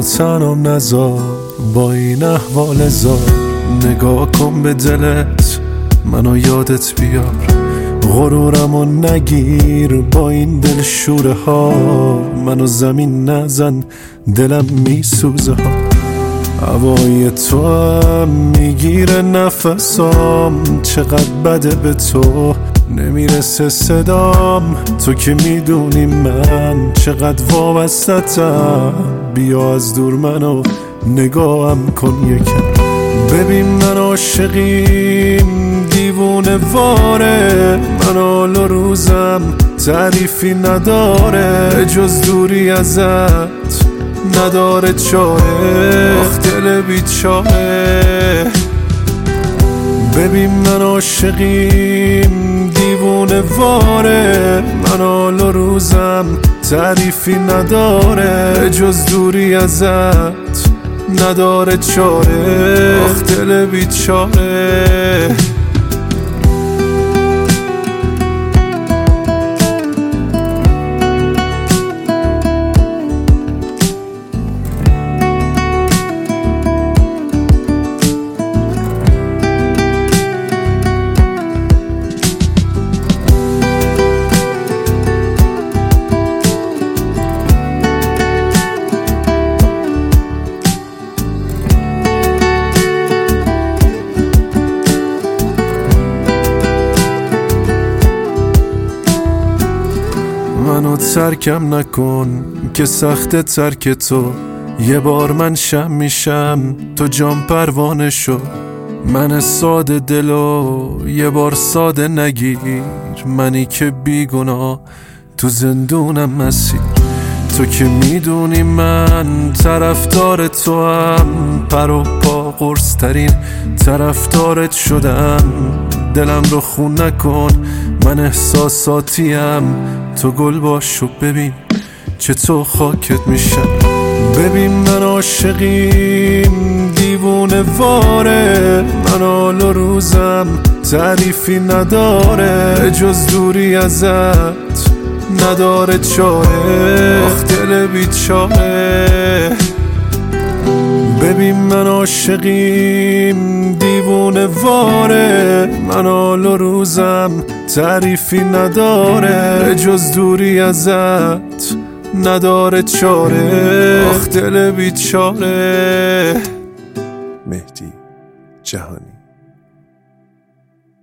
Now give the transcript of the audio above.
منو تنم نذار با این احوال زار. نگاه کن به دلت منو یادت بیار، غرورمو نگیر با این دل شوره ها. منو زمین نزن دلم میسوزه ها. هوای تو هم میگیره نفسام، چقدر بده به تو نمیرسه صدام. تو که میدونی من چقدر وابستتم، بیا از دور منو نگاهم کن یکم. ببین من عاشقیم دیوونه واره، من حال و روزم تعریفی نداره، جز دوری ازت نداره چاره. آخ دل بیچاره. ببین من عاشقیم دیوونه واره، من حال و روزم تعریفی نداره، جز دوری ازت نداره چاره. آخ دل بیچاره. منو ترکم نکن که سخت ترک تو، یه بار من شم میشم تو جام پروانه شو. من ساده دلو یه بار ساده نگیر، منی که بیگناه تو زندونم مسیر. تو که میدونی من طرفدار تو هم، پر و پا قرص ترین طرفدارت شدم. دلم رو خون نکن من احساساتیم، تو گل باش و ببین چه تو خاکت میشم. ببین من عاشقیم دیوونه واره، من حال و روزم تعریفی نداره، جز دوری ازت نداره چاره. آخ دل بیچاره. ببین من عاشقیم دیوونه واره، من حال و روزم تعریفی نداره، جز دوری ازت نداره چاره. آخ دل بیچاره. مهدی جهانی.